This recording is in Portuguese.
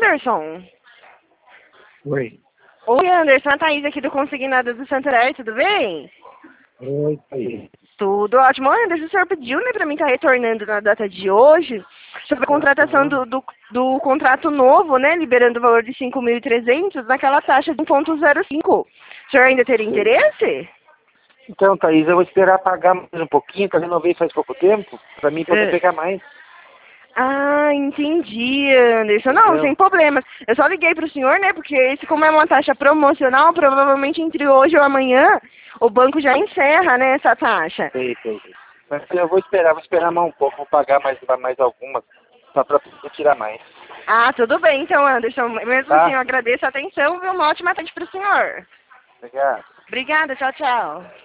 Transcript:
Anderson? Oi. Oi, Anderson, a Thaís aqui do Consignado do Santander, tudo bem? Oi, Thaís. Tudo ótimo. Anderson, o senhor pediu, né, pra mim estar retornando na data de hoje sobre a contratação do contrato novo, né, liberando o valor de 5.300 naquela taxa de 1,05. O senhor ainda teria interesse? Então, Thaís, eu vou esperar pagar mais um pouquinho, que eu renovei faz pouco tempo, pra mim poder pegar mais. Ah, entendi, Anderson. Não, Entendeu? sem problemas. Eu só liguei pro senhor, né, porque esse, como é uma taxa promocional, provavelmente entre hoje ou amanhã, o banco já encerra, né, essa taxa. Sei. Mas eu vou esperar mais um pouco, vou pagar mais algumas, pra poder tirar mais. Ah, tudo bem, então, Anderson. Mesmo assim, Tá? eu agradeço a atenção e uma ótima tarde pro senhor. Obrigado. Obrigada, tchau, tchau.